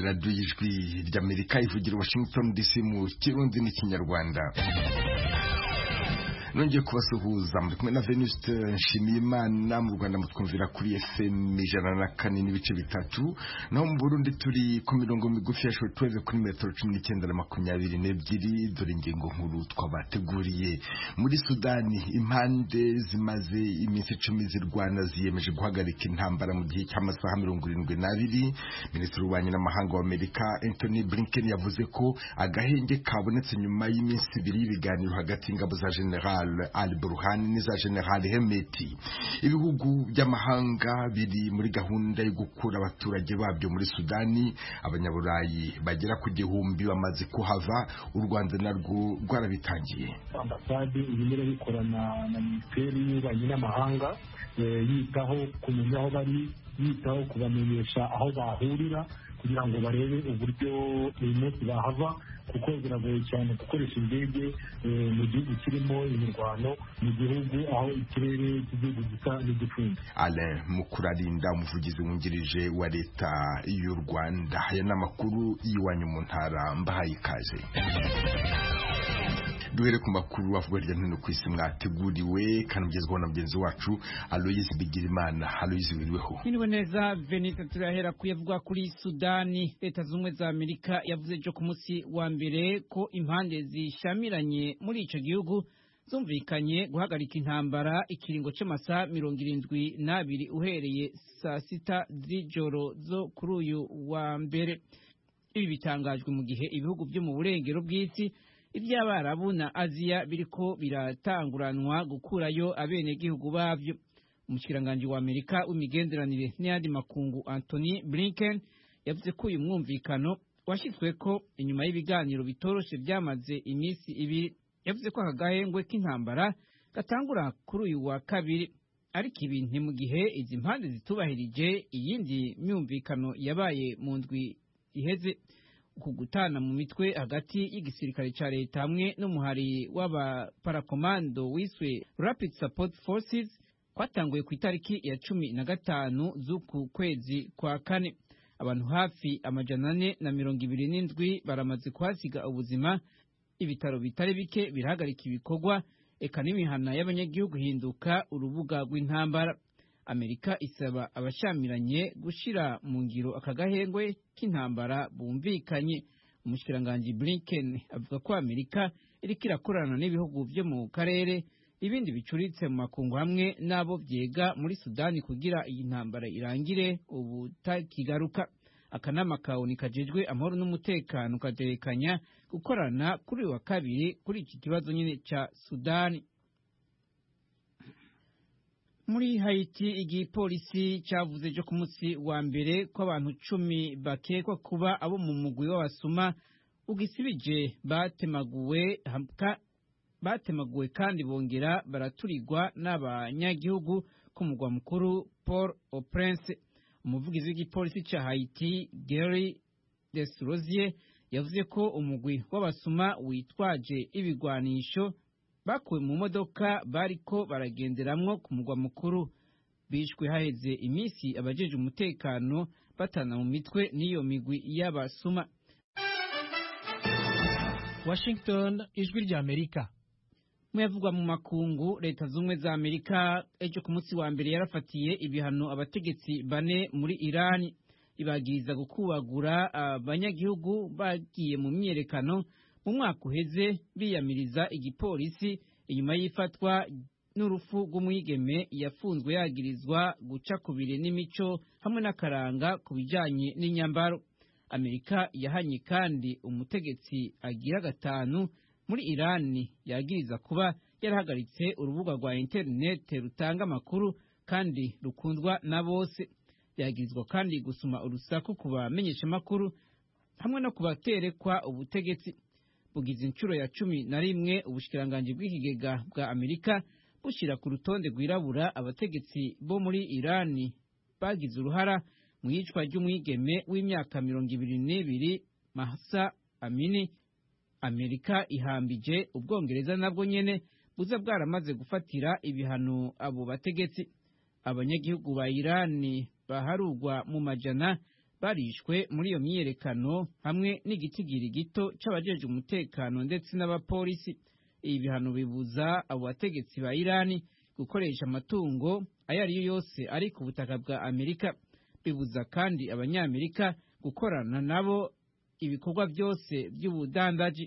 radiyo y'ijwi ry'Amerika ivugira Washington DC mu Kirundi n'Ikinyarwanda. Nongeye kubasuhuza muri kumwe na Venuste Nshimiyimana. Mu Rwanda mutwumvira kuri FM 104.3, naho mu Burundi turi ku mirongo migufi ya shortwave kuri metero 19 na 22. Dore ingingo nkuru twabateguriye. Muri Sudani impande zimaze iminsi 10 zirwana ziyemeje guhagarika intambara mu gihe cy'amasaha 72. Minisitiri w'Ububanyi n'Amahanga w'Amerika Anthony Blinken yavuze ko agahenge kabonetse nyuma y'iminsi 2 y'ibiganiro hagati y'ingabo za General Al-Burhan n'iza General Hemeti. Ibihugu by'amahanga biri muri gahunda yo gukura abaturage babyo muri Sudani. Abanyaburayi bagera ku 1000 bamaze kuhava. U Rwanda narwo rwarabitangiye. Ambasade irimo bikorana na Minisiteri y'Ububanyi n'Amahanga yitaho kumenya aho bari, yitaho kubamenyesha aho bahurira kugira ngo barebe uburyo uyu munsi bahava, kuko biragoye cyane gukoresha indege mu gihugu kirimo imirwano, mu gihugu aho ikirere cy'igihugu gisa n'igipfunde. Alain Mukurarinda, umuvugizi wungirije wa leta y'u Rwanda. Aya n'amakuru y'iwanyu mu ntara, mbahaye ikaze. Duhere ku makuru avuga hirya no hino ku isi mwateguriwe kandi mugezweho na mugenzi wacu Aloyizi Bigirimana. Aloyizi, wiriweho? Niriwe neza Venita. Turahera kuyavuga kuri Sudani. Leta z'Ubumwe za Amerika yavuze ejo ku munsi wa mbere ko impande zishamiranye muri ico gihugu zumvikanye guhagarika intambara ikiringo c'amasaha 72 uhereye saa 6 z'ijoro zo kuri uyu wa mbere. Ibi bitangajwe mu gihe ibihugu byo mu burengero bw'isi iby'Abarabu na Aziya biriko biratanguranwa gukurayo abenegihugu bavyo. Umushikiranganje wa Amerika w'imigenderanire n'ayandi makungu Anthony Blinken yavuze ko uyu mwumvikano washitsweko inyuma y'ibiganiro bitoroshe byamaze iminsi 2. Yavuze ko akagahengwe k'intambara gatangura kuri uyu wa kabiri, ariko ibintu mu gihe izi mpande zitubahirije iyindi myumvikano yabaye mu ndwi iheze. Kugutana mu mitwe hagati y'igisirikare ca leta hamwe n'umuhari w'abaparakomando wiswe Rapid Support Forces kwatanguye ku itariki ya 15 z'uku kwezi kwa kane. Abantu hafi 427 baramaze kuhasiga ubuzima. Ibitaro bitari bike birahagarika ibikorwa, eka n'imihana y'abanyagihugu hinduka urubuga rw'intambara. Amerika isaba abashamiranye gushira mu ngiro akagahengwe k'intambara bumvikanye. Umushikiranganje Blinken avuga ko Amerika iriko irakorana n'ibihugu byo mu karere ibindi bicuritse mu makungu hamwe n'abo byega muri Sudani kugira iyi ntambara irangire ubutakigaruka. Akanama kaoni kajejwe amahoro n'umutekano kaderekanya gukorana kuri wa kabiri kuri iki kibazo nyine ca Sudani. Muri Haiti igipolisi cyavuze ejo ku munsi wa mbere ko abantu 10 bakekwa kuba abo mu mugwi w'abasuma ugisibije batemaguwe kandi bongera baraturirwa n'abanyagihugu ku mugwa mukuru Port-au-Prince. Umuvugizi w'igipolisi cya Haiti Gary Desrosier yavuze ko umugwi w'abasuma witwaje ibigwanisho bakuwe mu modoka bariko baragenderamwo ku mugwa mukuru. Bishwe haheze iminsi abajeje umutekano batana mu mitwe n'iyo migwi y'abasuma. Washington, ijwi rya Amerika. Muyavugwa mu makungu, Leta z'Ubumwe za Amerika ejo ku munsi wa mbere yarafatiye ibihano abategetsi 4 muri Iran, ibagiriza gukubagura abanyagihugu bagiye mu myerekano mu mwaka uheze biyamiriza igipolisi inyuma y'ifatwa n'urufu rw'umwigeme yafunzwe yagirizwa guca kubire n'imico hamwe n'akaranga ku bijanye n'inyambaro. Amerika yahanye kandi umutegetsi agira 5 muri Iran yagiriza kuba yarahagaritse urubuga rwa internet rutanga amakuru kandi rukundwa na bose. Yagirizwa kandi gusuma urusaku kubamenyesha makuru hamwe no kubaterekwa ubutegetsi. Bugize inshuro ya 11 ubushikiranganje bw'ikigega bwa Amerika bushira ku rutonde rwirabura abategetsi bo muri Iran bagize uruhara mu yicwa ry'umwigeme w'imyaka 22 Mahsa Amini. Amerika ihambije Ubwongereza nabwo nyene buza bwaramaze gufatira ibihano abo bategetsi. Abanyagihugu ba Iran baharugwa mu majana barishwe muri iyo myiyerekano hamwe n'igitigiri gito c'abajejwe umutekano ndetse n'abapolisi. Ibi bihano bibuza abo bategetsi ba Irani gukoresha amatungo ayo ari yo yose ari ku butaka bwa Amerika. Bibuza kandi abanyamerika gukorana nabo ibikorwa byose by'ubudandaji.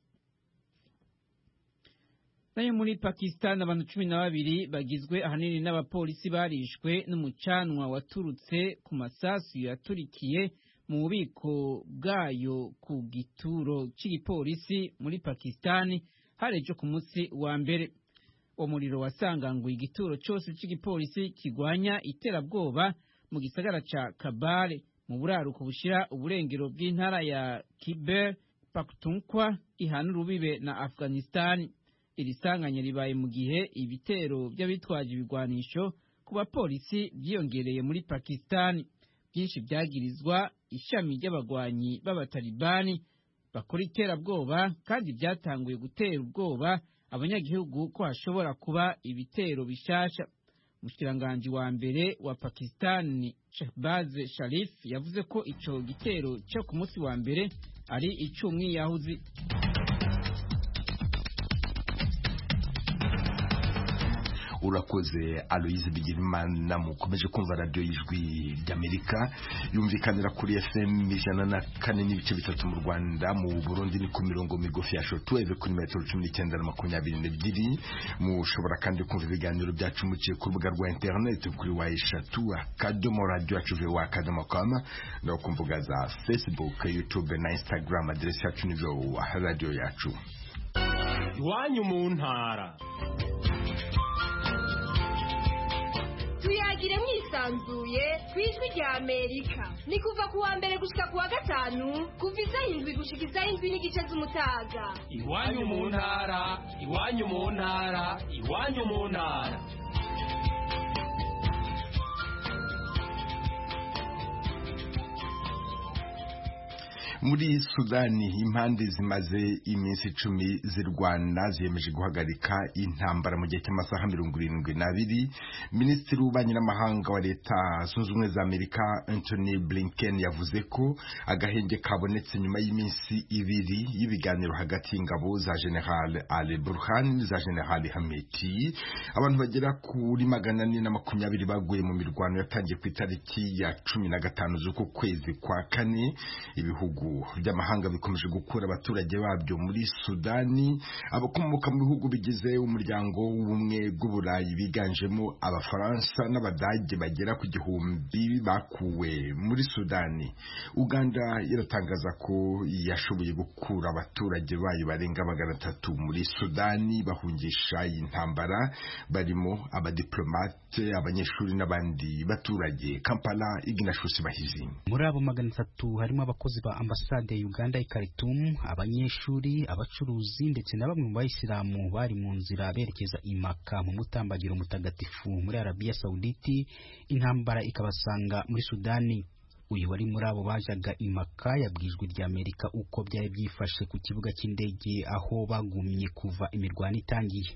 Nayo muri Pakistan abantu 12 bagizwe ahanini n'abapolisi barishwe n'umucanwa waturutse ku masasu yaturikiye mu bubiko bwayo ku gituro cy'igipolisi muri Pakistan harejo ku munsi wa mbere. Umuriro wasanganguye igituro cyose cy'igipolisi kigwanya iterabwoba mu gisagara ca Kabale mu buraruko bushira uburengero bw'intara ya Khyber Pakhtunkhwa ihana urubibe na Afghanistan. Iri sanganya ribaye mu gihe ibitero by'abitwaje ibigwanisho ku bapolisi byiyongereye muri Pakistan. Byinshi byagirizwa ishami ry'abagwanyi b'abatalibani bakora iterabwoba kandi byatanguye gutera ubwoba abanyagihugu ko hashobora kuba ibitero bishasha. Umushikiranganji wa mbere wa Pakistan Shehbaz Sharif yavuze ko ico gitero cyo ku munsi wa mbere ari ic'umwiyahuzi. Urakoze Aloise Bigirimana. Mukomeje kumva radio y'Ijwi ry'Amerika yumvikanira kuri FM 104.3 mu Rwanda, mu Burundi ni ku mirongo migufi ya shortwave kuri metero 19 na 22. Mushobora kandi kumva ibiganiro byacu muciye ku rubuga rwa internet kuri wa@radio.com no ku mbuga za Facebook, YouTube na Instagram. Adresi yacu ni radio yacu. Iwanyu mu ntara. Tuyagire mwisanzuye kwijwi rya Amerika. Ni kuva ku wa mbere gushika ku wa gatanu kuva isaha 7 gushika isaha 7 n'igice z'umutaga. Iwanyu mu ntara, iwanyu mu ntara, iwanyu mu ntara. Muri Sudani impande zimaze iminsi 10 zirwana ziyemeje guhagarika intambara mu gihe cy'amasaha 72. Minisitiri w'ububanyi n'amahanga wa Leta Zunze Ubumwe za Amerika Anthony Blinken yavuze ko agahenge kabonetse nyuma y'iminsi 2 y'ibiganiro hagati y'ingabo za General Ali Burhan za General Hameti. Abantu bagera kuri 420 baguye mu mirwano yatangiye ku itariki ya 15 z'uko kwezi kwa kane. Ibihugu by'amahanga bikomeje gukura abaturage babyo muri Sudani. Abakomoka mu bihugu bigize umuryango w'ubumwe bw'Uburayi biganjemo Abafaransa n'Abadage bagera ku 1000 bakuwe muri Sudani. Uganda iratangaza ko yashoboye gukura abaturage bayo barenga 300 muri Sudani bahungisha intambara, barimo abadiplomate, abanyeshuri n'abandi baturage. Kampala, Ignatius Bahizi. Muri abo 300 harimo abakozi ba ambasade ya Uganda i Khartoum, abanyeshuri, abacuruzi ndetse na bamwe mu bayisilamu bari mu nzira berekeza i Maka mu mutambagiro mutagatifu muri Arabia Saudite. Intambara ikabasanga muri Sudani. Uyu wari muri abo bajaga i Maka yabwijwe rya Amerika uko byari byifashe ku kibuga cy'indege aho bagumye kuva imirwano itangiye.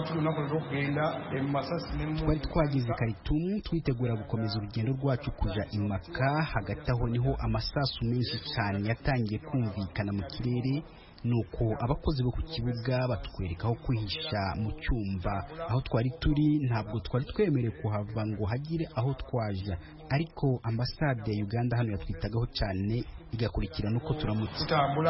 Twari twagize Khartoum twitegura gukomeza urugendo rwacu kuja i Maka. Hagati aho niho amasasu menshi cyane yatangiye kumvikana mu kirere, nuko abakozi bo ku kibuga batwereka aho kwihisha mu cyumba aho twari turi. Ntabwo twari twemerewe kuhava ngo hagire aho twaja, ariko ambasade ya Uganda hano yatwitagaho cyane igakurikirana uko turamutse.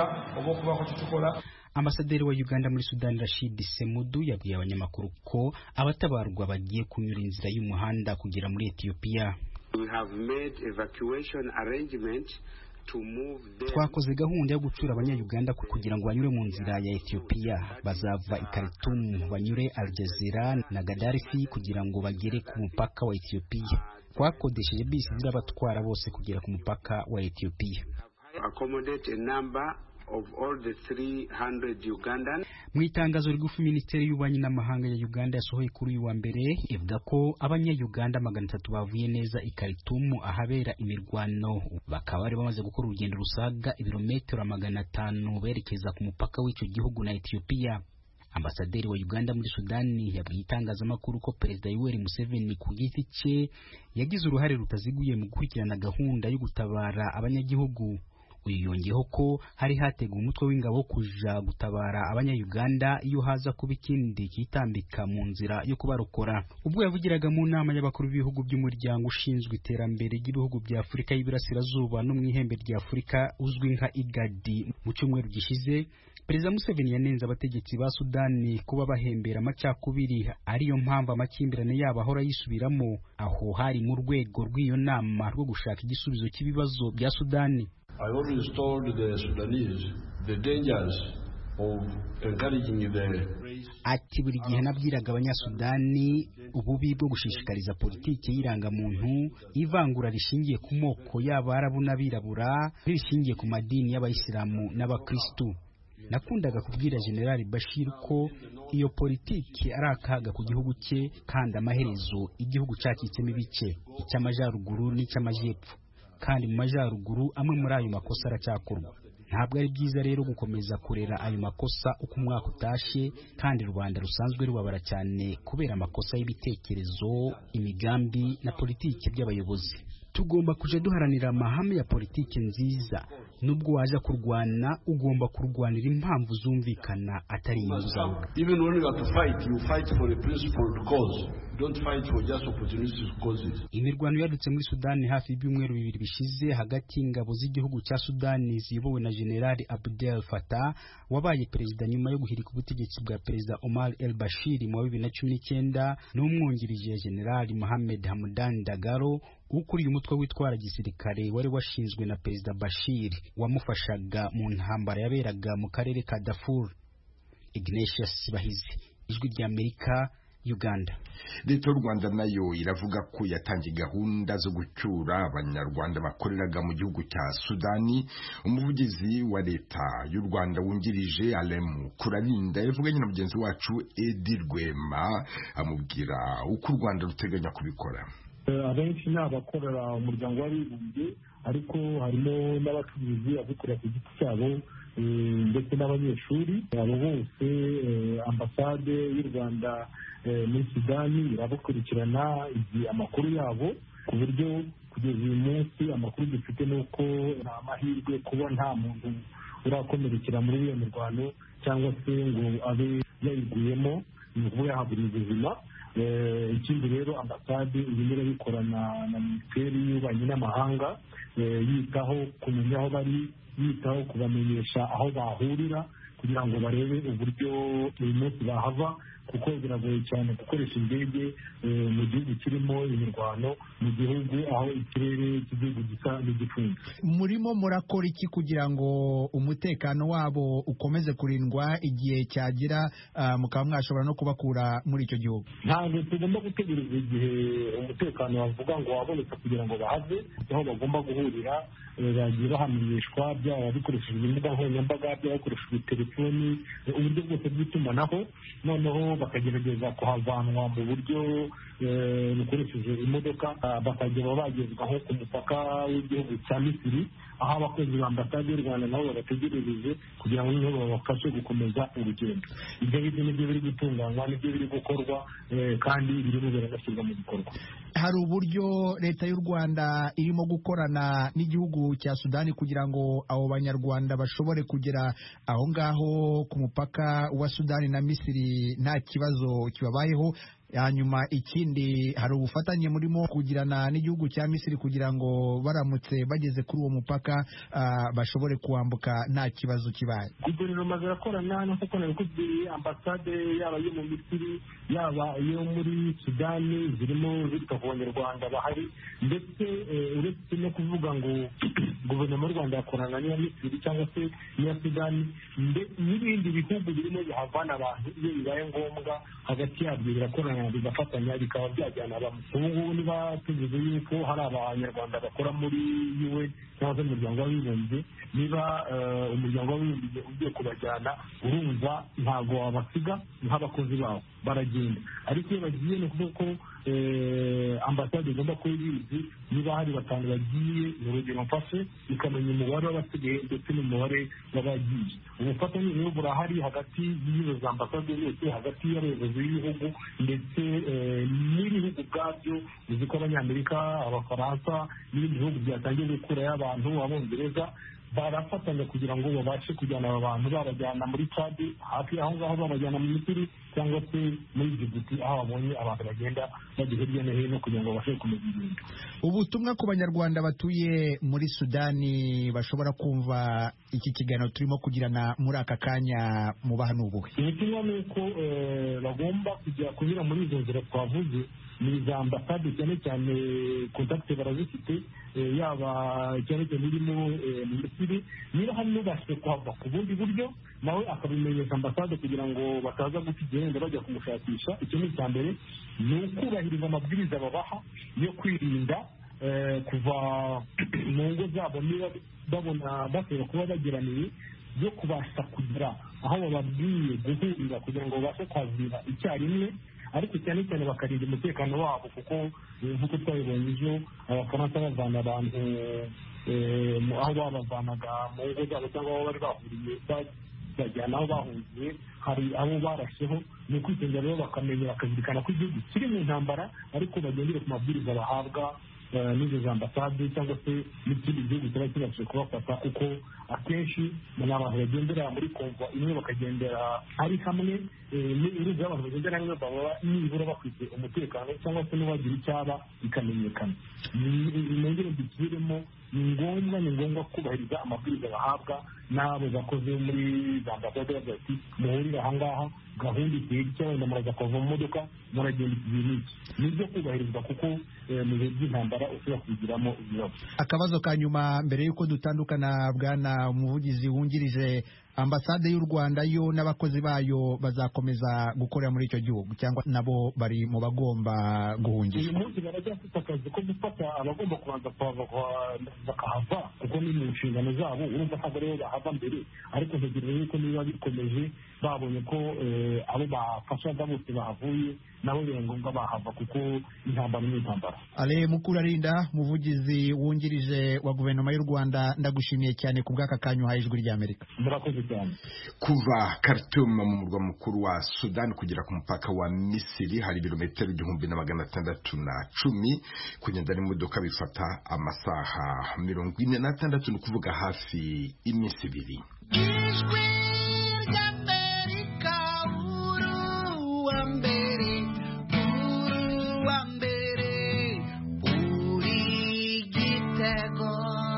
Ambasaderi wa Uganda muri Sudani Rashid Semudu yabwiye abanyamakuru ko abatabarwa bagiye kunyura inzira y'umuhanda kugera muri Ethiopia. We have made evacuation arrangement. Twakoze gahunda yo gucura abanya-Uganda kugira ngo banyure mu nzira ya Ethiopia. Bazava i Khartoum banyure Al Jazeera na Gaddafi kugira ngo bagere ku mupaka wa Ethiopia. Twakodesheje bisi zirabatwara bose kugera ku mupaka wa Ethiopia. Accommodate a number of all the 300 Ugandan. Mu itangazo rigufi Minisiteri y'Ububanyi n'Amahanga ya Uganda yasohoye kuri uyu wa mbere ivuga ko abanya-Uganda 300 bavuye neza i Khartoum ahabera imirwano, bakaba bari bamaze gukora urugendo rusaga ibirometero 500 berekeza ku mupaka w'icyo gihugu na Ethiopia. Ambasaderi wa Uganda muri Sudani yabwiye itangazamakuru ko Perezida Yoweri Museveni ku giti cye yagize uruhare rutaziguye mu gukurikirana gahunda yo gutabara abanyagihugu. Uyu yongeyeho ko hari hateguwe umutwe w'ingabo kuja gutabara abanya-Uganda iyo haza kuba ikindi kitambika mu nzira yo kubarokora. Ubwo yavugiraga mu nama y'abakuru b'ibihugu by'umuryango ushinzwe iterambere ry'ibihugu bya Afurika y'Iburasirazuba no mu ihembe rya Afurika uzwi nka IGAD mu cyumweru gishize, Perezida Museveni yanenze abategetsi ba Sudani kuba bahembera amacakubiri ariyo mpamvu amakimbirane yabo ahora yisubiramo. Aho hari mu rwego rw'iyo nama rwo gushaka igisubizo cy'ibibazo bya Sudani. I always told the Sudanese the dangers of encouraging the Ati buri gihe nabwiraga abanyasudani ububi bwo gushishikariza politiki y'irangamuntu, ivangura rishingiye ku moko y'Abarabu n'Abirabura, rishingiye ku madini y'Abayisilamu n'Abakristu. Nakundaga kubwira General Bashir ko iyo politiki ari akaga ku gihugu cye kandi amaherezo igihugu cyacitsemo ibice, icy'amajyaruguru n'icy'amajyepfo, kandi mu majyaruguru amwe muri ayo makosa aracyakorwa. Ntabwo ari byiza rero gukomeza kurera ayo makosa uko umwaka utashe, kandi Rwanda rusanzwe rubabara cyane kubera amakosa y'ibitekerezo, imigambi na politiki by'abayobozi. Tugomba kuja duharanira amahame ya politiki nziza. Nubwo waje kurwana, ugomba kurwanira impamvu zumvikana atari inyungu zawe. Even when you have to fight, you fight for a principled cause. Don't fight for just opportunistic causes. Imirwano yadutse muri Sudani hafi y'ibyumweru bibiri bishize hagati y'ingabo z'igihugu cya Sudani ziyobowe na General Abdel Fattah wabaye perezida nyuma yo guhirika ubutegetsi bwa Perezida Omar el-Bashir mu 2019 n'umwungirije General Mohamed Hamdan Dagalo ukuriye umutwe witwara gisirikare wari washinzwe na Perezida Bashir wamufashaga mu ntambara yaberaga mu karere ka Darfur. Ignatius Bahizi, Ijwi ry'Amerika, Uganda. Leta y'u Rwanda nayo iravuga ko yatangiye gahunda zo gucyura abanyarwanda bakoreraga mu gihugu cya Sudani. Umuvugizi wa leta y'u Rwanda wungirije Alemu Kurarinda yavuganye na mugenzi wacu Edi Rwema amubwira uko u Rwanda ruteganya kubikora. Abenshi ni abakorera umuryango w'abibumbye, ariko harimo n'abacuruzi abikorera ku giti cyabo ndetse n'abanyeshuri. Abo bose ambasade y'u Rwanda muri Sudani irabakurikirana amakuru yabo, ku buryo kugeza uyu munsi amakuru dufite ni uko nta mahirwe kuba nta muntu urakomerekera muri iyo mirwano cyangwa se ngo abe yayiguyemo, ni ukuvuga yahaburiye ubuzima. Ikindi rero ambasade irimo irabikorana na Minisiteri y'Ububanyi n'Amahanga, yitaho kumenya aho bari, yitaho kubamenyesha aho bahurira kugira ngo barebe uburyo uyu munsi bahava, kuko biragoye cyane gukoresha indege mu gihugu kirimo imirwano, mu gihugu aho ikirere cy'igihugu gisa n'igifunze. Murimo murakora iki kugira ngo umutekano wabo ukomeze kurindwa igihe cyagira mukaba mwashobora no kubakura muri icyo gihugu? Ntabwo tugomba gutegereza igihe umutekano wavuga ngo waboneka kugira ngo bahave, aho bagomba guhurira bagiye bahamenyeshwa, byaba bikoreshejwe imbuga nkoranyambaga, byaba bikoreshejwe telefoni, uburyo bwose bw'itumanaho, noneho bakagerageza kuhavanwa mu buryo bukoresheje imodoka, bakagera bagezwa nko ku mupaka w'igihugu cya Misiri, aho abakozi ba ambasade y'u Rwanda nabo babategerereje kugira ngo niho babafashe gukomeza urugendo. Ibyo ngibyo nibyo biri gutunganywa, nibyo biri gukorwa, kandi birimo biranashyirwa mu bikorwa. Hari uburyo leta y'u Rwanda irimo gukorana n'igihugu cya Sudani kugira ngo abo banyarwanda bashobore kugera aho ngaho ku mupaka wa Sudani na Misiri nta kibazo kibabayeho. Hanyuma ikindi, hari ubufatanye murimo kugirana n'igihugu cya Misiri kugira ngo baramutse bageze kuri uwo mupaka bashobore kuwambuka nta kibazo kibaye. Guverinoma zirakorana n'uko nabikubwiye, ambasade yaba yo mu Misiri yaba iyo muri Sudani zirimo zita ku banyarwanda bahari, ndetse uretse no kuvuga ngo guverinoma y'u Rwanda yakorana n'iya Misiri cyangwa se n'iya Sudani, n'ibindi bihugu birimo bihavana abantu iyo bibaye ngombwa, hagati yabyo birakorana bigafatanya bikaba byajyana abantu. Ubu ngubu niba tuvuze yuko hari abanyarwanda bakora muri UN cyangwa se umuryango w'abibumbye. Niba umuryango w'abibumbye ugiye kubajyana, urumva ntabwo wabasiga nk'abakozi babo, baragenda. Ariko iyo bagiye ni ukuvuga ko ambasade igomba kuba ibizi niba hari batanu bagiye, ni urugero mfashe, ikamenya umubare w'abasigaye ndetse n'umubare w'abagiye. Ubufatanye rero burahari hagati y'izo za ambasade zose, hagati y'abayobozi b'ibihugu ndetse n'ibihugu ubwabyo. uzi ko Abanyamerika, Abafaransa n'ibindi bihugu byatangiye gukurayo abantu, Abongereza barafatanya kugira ngo babashe kujyana aba bantu babajyana muri Chad, hafi aho ngaho babajyana mu Misiri cyangwa se muri Djibouti, aho babonye abantu bagenda bajya hirya no hino kugira ngo babashe kumenya ibintu. Ubutumwa ku Banyarwanda batuye muri Sudani bashobora kumva iki kiganiro turimo kugirana muri aka kanya mubaha n'ubuhe? Ubutumwa ni uko bagomba kujya kunyura muri izo nzira twavuze, ni za ambasade cyane cyane kontakite barazifite, yaba cyane cyane irimo mu Misiri. Niba hari n'ubashije kuhava ku bundi buryo, nawe akabimenyesha ambasade kugira ngo bataza guta igihenda bajya kumushakisha. Icyo ni icya mbere, ni ukubahiriza amabwiriza babaha yo kwirinda kuva mu ngo zabo niba babona bashobora kuba bageraniye, byo kubasha kugira aho bababwiye guhurira kugira ngo babashe kwazira icyarimwe, ariko cyane cyane bakarinda umutekano wabo, kuko nk'uko twabibonye ejo Abafaransa bavana abantu aho babavanaga mu ngo zabo cyangwa aho bari bahuriye bajyana aho bahungiye, hari abo barasheho. Ni ukwitondera rero bakamenya bakazirikana ko igihugu kiri mu ntambara, ariko bagendere ku mabwiriza bahabwa n'izo za ambasade cyangwa se n'ikindi gihugu kiba kibashije kubafata, kuko akenshi ni abantu bagendera muri konvo imwe bakagendera ari hamwe. Urumva abantu bagendera hamwe baba nibura bafite umutekano, cyangwa se n'uwagira icyaba bikamenyekana. Nongere mbisubiremo, ni ngombwa kubahiriza amabwiriza bahabwa n'abo bakoze muri za ambasade, bavuga ati muhurire aha ngaha, gahunda igihe cy'abenda muraza kuva mu modoka muragenda igihe n'iki. Ni ibyo kubahirizwa, kuko mu bihe by'intambara ushobora kubigiramo ibibazo. Akabazo ka nyuma mbere y'uko dutandukana, bwana umuvugizi wungirije, ambasade y'u Rwanda yo n'abakozi bayo bazakomeza gukorera muri icyo gihugu cyangwa nabo bari mu bagomba guhungisha? Uyu munsi baracyafite akazi ko gufata abagomba kubanza bakahava, kuko ni mu nshingano zabo. Urumva ntabwo rero bahava mbere, ariko ntegereje yuko niba bikomeje babonye ko abo bafashaga bose bahavuye, nabo biba ngombwa bahava, kuko intambara ni intambara. Ale Mukurarinda, muvugizi wungirije wa guverinoma y'u Rwanda, ndagushimiye cyane ku bw'aka kanya uhaye Ijwi ry'Amerika. Murakoze cyane. Kuva Khartoum mu murwa mukuru wa Sudan kugera ku mupaka wa Misiri hari ibirometero 1610. Kugenda n'imodoka bifata amasaha 46, ni kuvuga hafi iminsi ibiri. Ijwi ry'Amerika, uruwa mbere, uri igitego.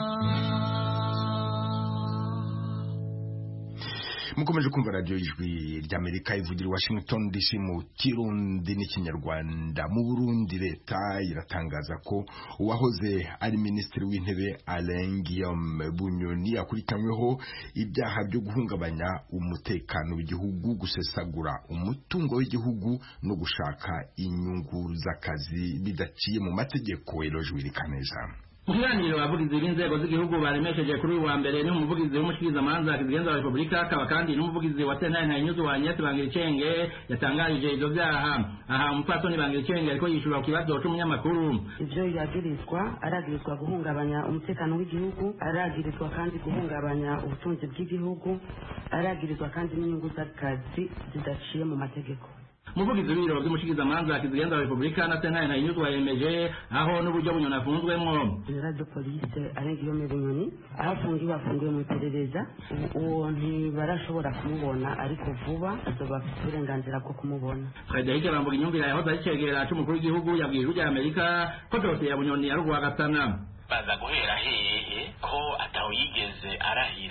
Mukomeje kumva radio Ijwi ry'Amerika ivugira i Washington DC mu Kirundi n'Ikinyarwanda. Mu Burundi leta iratangaza ko uwahoze ari minisitiri w'intebe Alain Guillaume Bunyoni akurikanyweho ibyaha byo guhungabanya umutekano w'igihugu, gusesagura umutungo w'igihugu no gushaka inyungu z'akazi bidaciye mu mategeko. Eloge Wirikaneza. Mukiganiro abavugizi b'inzego z'igihugu baremesheje kuri uyu wa mbere ni umuvugizi w'umushikirizamanza kizigenza wa Republika, akaba kandi n'umuvugizi wa sentare Ntahinyuzwa wa Agnès Bangiricenge yatangarije ivyo vyaha. Aha umupfasoni Bangiricenge ariko yishura ku kibazo c'umunyamakuru. Ivyo aragirizwa guhungabanya umutekano w'igihugu, aragirizwa kandi guhungabanya ubutunzi bw'igihugu, aragirizwa kandi n'inyungu z'akazi zidaciye mu mategeko. Umuvugizi w'ibiro by'umushikirizamanza kizigenza wa Republika na sentare Ntahinyuzwa yemeje aho n'uburyo Bunyoni afunzwemwo. General de police Alain Guillaume Bunyoni afungiwe mu iperereza, uwo ntibarashobora kumubona, ariko vuba azoba afite uburenganzira bwo kumubona. Frederic Bamvuginyumvira yahoze ari cegera c'umukuru w'igihugu yabwiye Ijwi ry'Amerika ko dosiye ya Bunyoni yari uwa gatana. Baza guhera hehe ko ataho yigeze arahira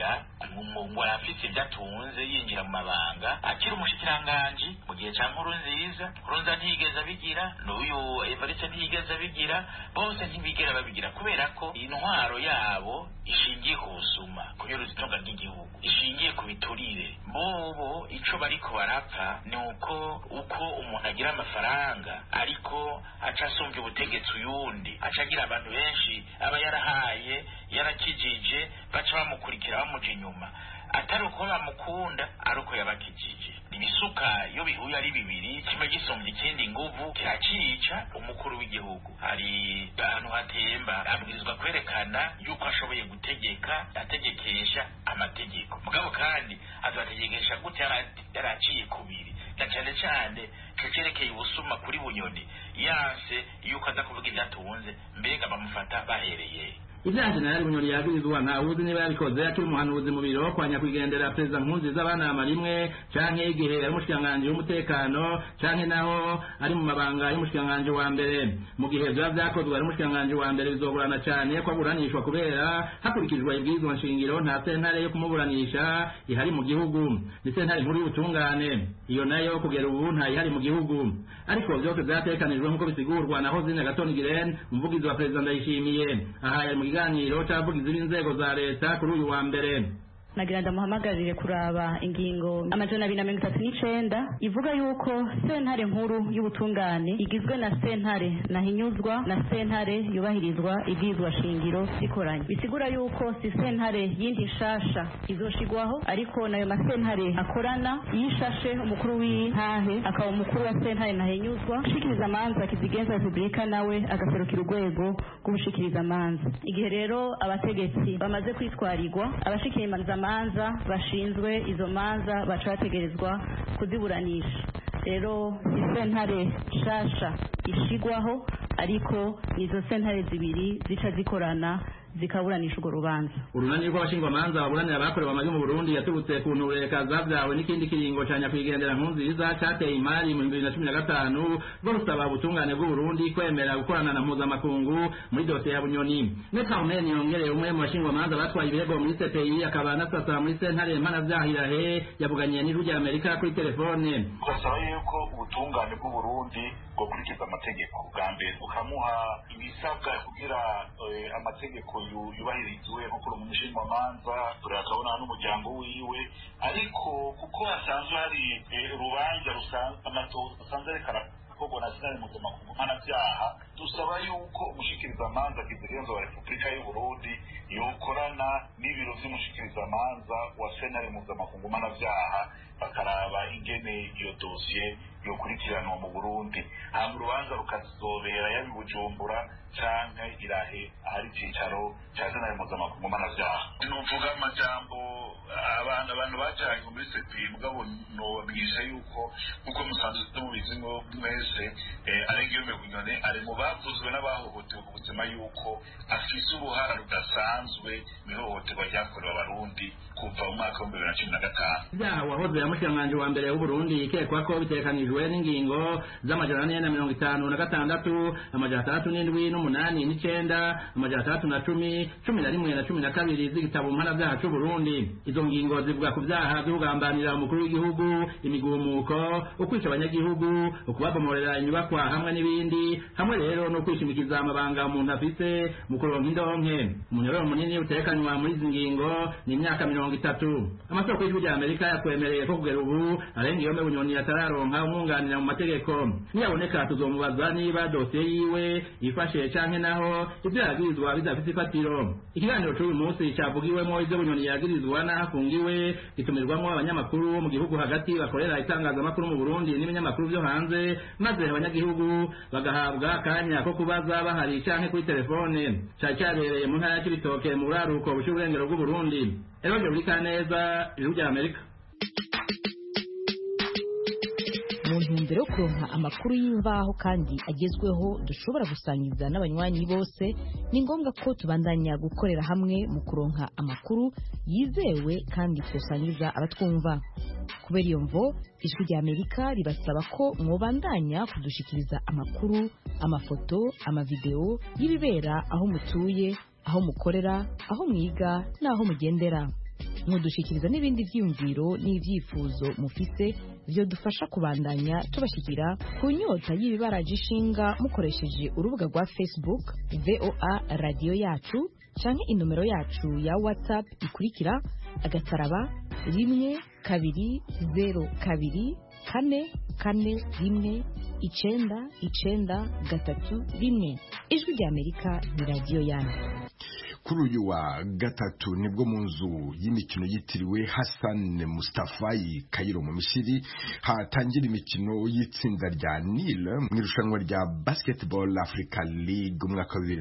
ngo arafise ibyo atunze yinjira mu mabanga akiri umushikiranganji mu gihe ca Nkurunziza ntiyigeze abigira n'uyu Evariste ntiyigeze abigira bose ntibigera babigira kubera ko intwaro yabo ishingiye ku busuma kunyuruza itunga ry'igihugu ishingiye ku biturire bobo ico bariko barapfa ni uko umuntu agira amafaranga ariko aca asumbya ubutegetsi uyundi aca agira abantu benshi aba yarahaye yarakijije baca bamukurikira bamuja inyuma atari uko bamukunda ari uko yabakijije ibisuka iyo bihuye ari bibiri kimwe gisumbya ikindi nguvu kiracica umukuru w'igihugu hari ahantu hatemba abwirizwa kwerekana yuko ashoboye gutegeka ategekesha amategeko mugabo kandi azategekesha gute yaraciye kubiri na cyane cyane cerekeye ubusuma kuri Bunyoni yanse yuko aza kuvuga ibyo atunze mbega bamufata bahereye Ivya General Bunyoni yagirizwa nta wuzi niba yabikoze akiri umuhanuzi mu biro kwa nyakwigendera Perezida Nkurunziza abanama rimwe canke igihe ari umushikiranganji w'umutekano canke naho ari mu mabanga y'umushikiranganji wa mbere mu gihe vya vyakozwe ari umushikiranganji wa mbere bizogorana cane ko aburanishwa kubera hakurikijwe ibwirizwa nshingiro nta sentare yo kumuburanisha ihari mu gihugu ni sentare nkuru y'ubutungane iyo nayo kugera ubu nta ihari mu gihugu ariko vyose vyatekanijwe nk'uko bisigurwa na Hozine Gatoni umuvugizi wa Perezida Ndayishimiye aha mu kiganiro c'abavugizi b'inzego za leta kuri uyu wa mbere nagira ndamuhamagarire kuraba ingingo amajana 239 ivuga yuko sentare nkuru y'ubutungane igizwe na sentare nahinyuzwa na sentare yubahirizwa ibwirizwa shingiro zikoranye bisigura yuko si sentare yindi shasha izoshigwaho ariko nayo masentare akorana yishashe umukuru w'intahe akaba umukuru wa sentare nahinyuzwa ushikiriza amanza kizigenza Republika nawe agaserukira urwego rw'ubushikiriza amanza igihe rero abategetsi bamaze kwitwarirwa abashikiriza manza bashinzwe izo manza baca bategerezwa kuziburanisha rero sentare shasha ishigwaho ariko nizo sentare zibiri zica zikorana zikaburanisha urwo rubanza urunani rw'abashingwamanza baburanira abakorewe amabi mu Burundi yaturutse ku ntureka zavyawe n'ikindi kiringo ca nyakwigendera Nkurunziza cateye imari mu 2015 bwo gusaba ubutungane bw'u Burundi kwemera gukorana na mpuzamakungu muri dosiye ya Bunyoni Carmen yongereye umwe mu bashingwamanza batwaye ibirego muri CPI akaba anasasa muri sentare mpanavyahilahe yavuganiye n'ijwi rya Amerika kuri telefone basaba yuko ubutungane bw'u Burundi bwo kurikiza amategeko bwa mbere bukamuha ibisabwa kugira amategeko yubahirizwe nko kuri umushingamanza turakabona n'umuryango wiwe ariko kuko hasanzwe hari urubanza rusanzwe rekana ko na sinari mpuzamakungu mpanavyaha dusaba yuko umushikirizamanza kizigenza wa Republika y'u Burundi yokorana n'ibiro vy'umushikirizamanza wa sentare mpuzamakungu mpanavyaha bakaraba ingene iyo dosiye yokurikiranwa mu Burundi hama urubanza rukazobera yabi Bujumbura canke irahe ahari icicaro ca sentare mpuzamakungu mpanavyaha nuvuga amajambo abantu bajanye muri CPI mugabo nobabwirisha yuko nkuko musanzwe mubizi ngo mwese Guillaume Bunyoni ari mu bavuzwe n'abahohotewe ku buzima yuko afise uruhara rudasanzwe mwihohoterwa ryakorewe abarundi kuva mu mwaka wa 2015 vyaha wahoze yamushikiranganji wa mbere w'u Burundi ikekwa ko bitekanijwe n'ingingo z'amajana 456 amajana 307 n'umunani n'icenda amajana 310 11 na 12 z'igitabo mpanavyaha c'u Burundi izo ngingo zivuga ku vyaha vyo kugambanira umukuru w'igihugu imigumuko ukwica abanyagihugu ukubabomorera inyubakwa hamwe n'ibindi hamwe rero no kwishimikiza amabanga umuntu afise mu kuronka indonke umunyororo munini utekanywa muri izi ngingo ni imyaka 30 amasoko y'ijwi rya Amerika yakwemereye ko kugera ubu arenga Guillaume Bunyoni atararonka umwunganira mu mategeko niyaboneka tuzomubaza niba dosiye yiwe ifashe canke naho ivyo yagirizwa bidafite ifatiro ikiganiro c'uyu munsi cavugiwemo ivyo Bunyoni yagirizwa n'ahafungiwe gitumirwamo abanyamakuru mu gihugu hagati bakorera itangazamakuru mu Burundi n'ibinyamakuru vyo hanze maze abanyagihugu bagahabwa akanya ko kubaza bahari canke kuri telefone cyabereye mu ntara y'Ibitoke mu buraruko bush'uburengero bw'u Burundi Eroje buri kaneza ijwi rya Amerika mu ntumbero yo kuronka amakuru y'imvaho kandi agezweho dushobora gusangiza n'abanywanyi bose ni ngombwa ko tubandanya gukorera hamwe mu kuronka amakuru yizewe kandi tusangiza abatwumva kubera iyo mvo ijwi rya Amerika ribasaba ko mwobandanya kudushikiriza amakuru amafoto amavideo y'ibibera aho mutuye aho mukorera aho mwiga n'aho mugendera mudushikiriza n'ibindi vyiyumviro n'ivyifuzo mufise vyo dufasha kubandanya tubashikira ku nyota y'ibibaraje ishinga mukoresheje urubuga rwa Facebook VOA radio yacu canke inomero yacu ya WhatsApp ikurikira *202244193 ijwi rya Amerika ni radio yanyu. Kuri uyu wa gatatu nibwo mu nzu y'imikino yitiriwe Hassan Mustafa i Cairo mu Misiri hatangira imikino y'itsinda rya Nil mu irushanwa rya Basketball Africa League umwaka wa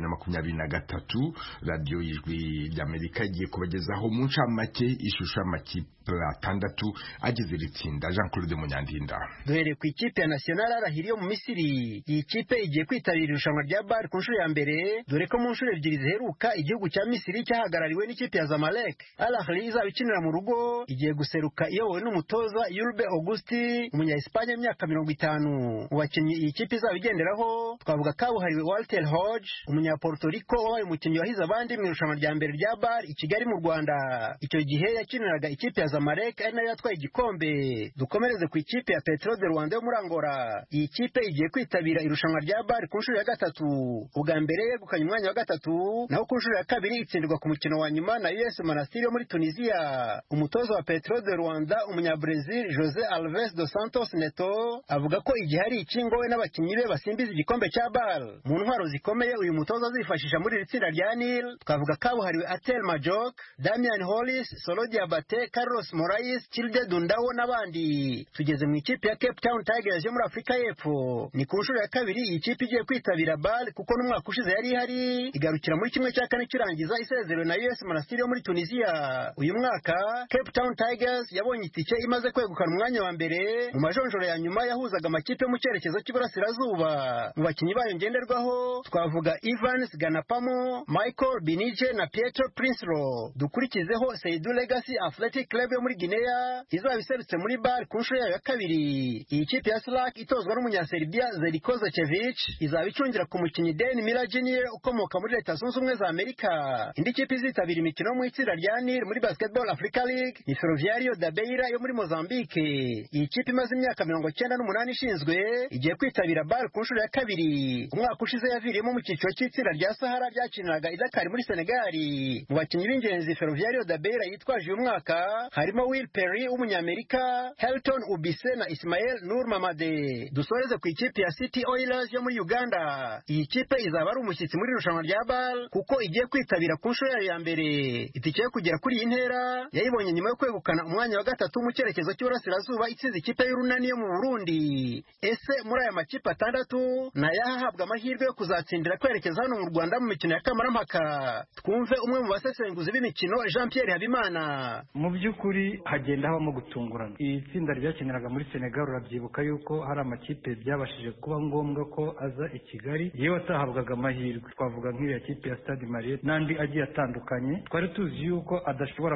2023. Radio y'ijwi rya Amerika igiye kubagezaho mu ncamake ishusho y'amakipe atandatu agize iri tsinda. Jean Claude Munyandinda. Duhere ku ikipe ya National Al-Ahli yo mu Misiri. Iyi kipe igiye kwitabira irushanwa rya BAL ku nshuro ya mbere, dore ko mu nshuro ebyiri ziheruka igihugu cya Misiri cyahagarariwe n'ikipe ya Zamalek. Al-Ahli izaba ikinira mu rugo, igiye guseruka iyobowe n'umutoza Yulbe Augusti, umunya-Espanye w'imyaka 50. Mu bakinnyi iyi kipe izaba igenderaho twavuga kabuhariwe Walter Hodge, umunya-Puerto Rico wabaye umukinnyi wahize abandi mu irushanwa rya mbere rya BAL i Kigali mu Rwanda. Icyo gihe yakiniraga ikipe ya Zamalek ari nayo yatwaye igikombe. Dukomereze ku ikipe ya Petro de Rwanda yo muri Angola. Iyi kipe igiye kwitabira irushanwa rya BAL ku nshuro ya gatatu. Ubwa mbere yegukanye umwanya wa gatatu, naho ku nshuro ya kabiri itsindirwa ku mukino wa nyuma na US Monastir yo muri Tunisia. Umutoza wa Petro de Rwanda umunya-Brazil José Alves dos Santos Neto avuga ko igihe hari ikingowe n'abakinnyi be basimbiza igikombe cya BAL. Mu ntwaro zikomeye uyu mutoza azifashisha muri iri tsinda rya Nil twavuga kabuhariwe Atel Majok, Damian Hollis, Solo Diabate, Carlos Morais, Childe Dundao n'abandi. Tugeze mu ikipe ya Cape Town Tigers yo muri Afrika y'Epfo. Ni ku nshuro ya kabiri iyi kipe igiye kwitabira BAL kuko n'umwaka ushize yari ihari igarukira muri kimwe cya kane kirangiza isezerewe na US Monastir yo muri Tunisia. Uyu mwaka Cape Town Tigers yabonye itike imaze kwegukana umwanya wa mbere mu majonjoro ya nyuma yahuzaga amakipe mu cyerekezo cy'iburasirazuba. Mu bakinnyi bayo ngenderwaho twavuga Evans Ganapamo, Michael Binije na Pietro Prinslo. Dukurikizeho Seydou Legacy Athletic Club yo muri Guinea izaba iserutse muri BAL ku nshuro yayo ya kabiri. Iyi kipe ya Slack itozwa n'umunya-Serbia Zeljko Zečević izaba icungira ku mukinnyi Dan Miller Jr. ukomoka muri Leta Zunze Ubumwe za Amerika. Indi kipe izitabira imikino mu itsinda rya Nil muri Basketball Africa League ni Ferroviario da Beira yo muri Mozambique. Iyi kipe imaze imyaka 98 ishinzwe igiye kwitabira BAL ku nshuro ya kabiri. Umwaka ushize yaviriyemo mu cyiciro cy'itsinda rya Sahara ryakiniraga i Dakar muri Senegal. Mu bakinnyi b'ingenzi Ferroviario da Beira yitwaje uyu mwaka harimo Will Perry w'umunyamerika, Helton Ubise na Ismael Nur Mamade. Dusoreze ku ikipe ya City Oilers yo muri Uganda. Iyi kipe izaba ari umushyitsi muri irushanwa rya BAL kuko igiye kwitabira ku nshuro yayo ya mbere. Itike yo kugera kuri iyi ntera yayibonye nyuma yo kwegukana umwanya wa gatatu mu cyerekezo cy'uburasirazuba itsinze ikipe y'Urunani yo mu Burundi. Ese muri aya makipe atandatu nayahabwa amahirwe yo kuzatsindira kwerekeza hano mu Rwanda mu mikino ya kamarampaka? Twumve umwe mu basesenguzi b'imikino Jean Pierre Habimana. Mu by'ukuri hagenda habamo gutungurana. Iyi tsinda ryakiniraga muri Senegal urabyibuka yuko hari amakipe byabashije kuba ngombwa ko aza i Kigali yewe atahabwaga amahirwe. Twavuga nk'iriya kipe ya Stade Mariette n'andi agiye atandukanye. Twari tuzi yuko adashobora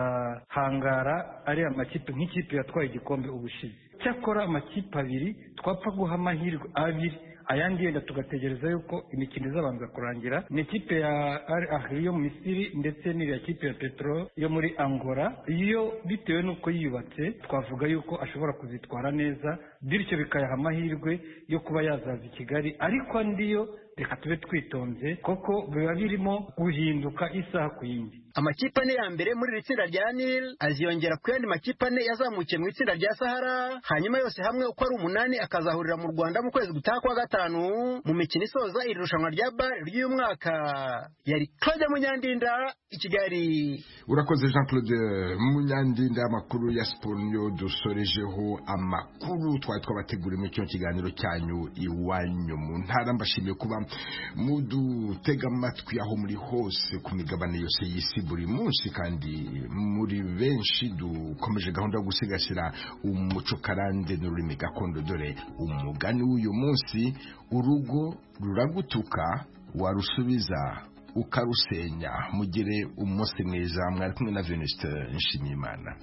kuzahangara ari amakipe nk'ikipe yatwaye igikombe ubushize. Cyakora amakipe abiri twapfa guha amahirwe abiri, ayandi yenda tugategereza yuko imikino izabanza kurangira. Ni ikipe ya Al-Ahli yo mu Misiri ndetse n'iriya kipe ya Petro yo muri Angola. Iyo bitewe n'uko yiyubatse twavuga yuko ashobora kuzitwara neza, bityo bikayaha amahirwe yo kuba yazaza i Kigali. Ariko ndiyo reka tube twitonze koko biba birimo guhinduka isaha ku yindi. Amakipe ane ya mbere muri iri tsinda rya Nil aziyongera ku yandi makipe ane yazamukiye mu itsinda rya Sahara, hanyuma yose hamwe uko ari 8 akazahurira mu Rwanda mu kwezi gutaha kwa gatanu mu mikino isoza iri rushanwa rya BAL ry'uyu mwaka. Yari Claude Munyandinda i Kigali. Urakoze Jean Claude Munyandinda. Amakuru ya siporo niyo dusorejeho amakuru twari twabateguriye mu kiganiro cyanyu iwanyu mu ntara. Mbashimiye kuba mudutega amatwi aho muri hose ku migabane yose y'isi buri munsi, kandi muri benshi dukomeje gahunda yo gusigasira umuco karande n'ururimi gakondo. Dore umugani w'uyu munsi: urugo ruragutuka warusubiza ukarusenya. Mugire umunsi mwiza. Mwari kumwe na Venuste Nshimiyimana.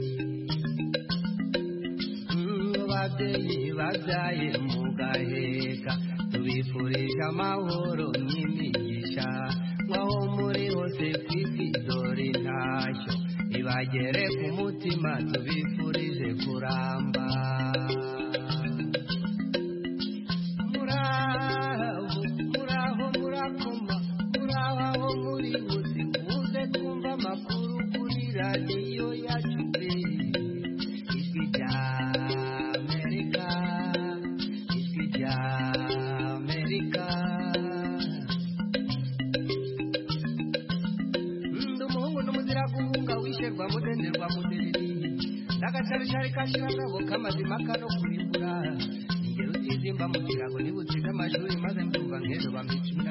Babyeyi babyaye mu gahe amahoro n'imigisha mwaho muri hose kwisi dore ntashyo ibagere ku mutima tubifurije kuramba muraho murakoma muraho aho muri hose muze kumva amakuru kuri radiyo yacu ijwi rya Amerika ijwi rya Amerika ndi umuhungu n'umuzira guhunga wisherwa mudenderwa mudereri n'agacarishari kashirangabo k'amazima kano kurimbura ingero utizimba mu kirago nibutsinda amashuri maze mbyumva nk'ejo bambica